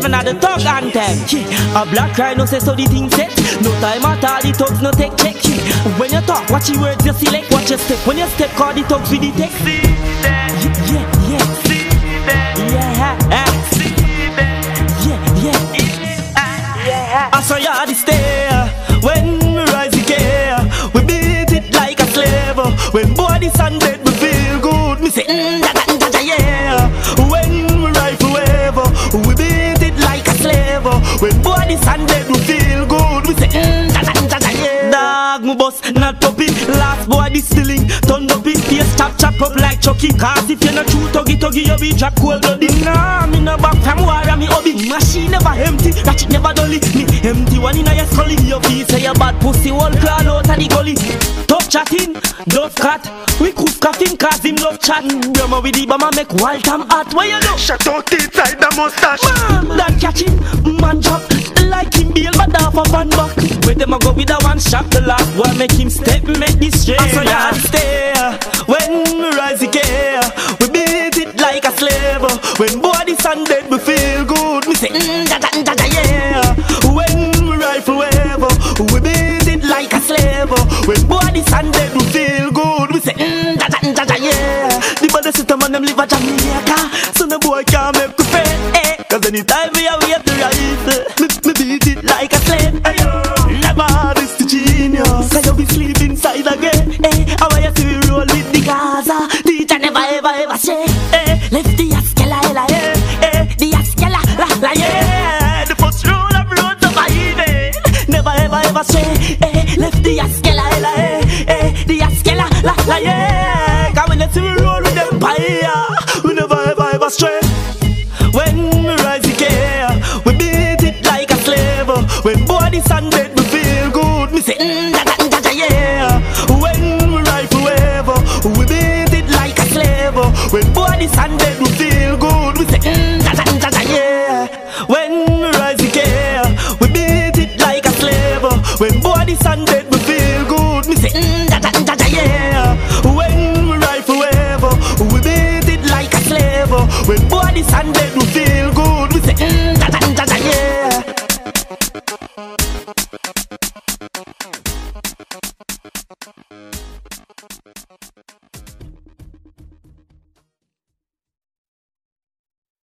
7 at the thug anthem. A black rhino say so the thing set. No time at all, the thugs no take check. When you talk, watch your words, you select, watch your step. When you step, call the thugs with the text. See that, yeah, see that, see that, yeah. I saw you the stair. When we rise again, we beat it like a slave. When body sun dead, we feel good. Me say, yeah. When we ride forever, we beat it like a slave. When body sun dead, we feel good. We say, yeah. Dog, me boss, not puppy. Last boy distilling, turn up it. Yes, chop up like Chucky. Cause if you're not true, tuggy, you be drop cold bloody. Nah, me no back from war, me hobby. Machine never empty, ratchet never dolly. Me empty one in your scully. Your feet say your bad pussy, one clown out of the gully. Top chatting, dove cat. We cook coughing cause him love chat. Drama with the bomber make wild time hot. Why you know? Shut out inside the mustache. Man, that catching, man drop. Like him deal but half a fan back. Where them a go with a one shot. The last one make him step, make this straight. I saw you stay. When we rise again, we beat it like a slave. When body sun dead, we feel good. We say, yeah. When we ride forever, we beat it like a slave. When body sun dead, we feel good. We say, yeah. The body system and them live a Jamaica, so the boy can't make me fail. Cause anytime we are here to rise, me beat it like a slave. Never is the genius. Cause you be sleep inside again. How I see we roll with the Gaza. Teacher never ever say. Left the Askela, the Askela, la yeah. The first rule of road surviving. Never ever say. Left the Askela, the Askela, la yeah. Cause when you see we roll with them fire, we never ever stray. When we rise again, we beat it like a slave. When body sun dead, we feel good. Me say, yeah. When we ride forever, we beat it like a slave. When body sun dead, we feel good. We say, yeah. When we rise again, we beat it like a slave. When body sun dead, we feel good. Me say,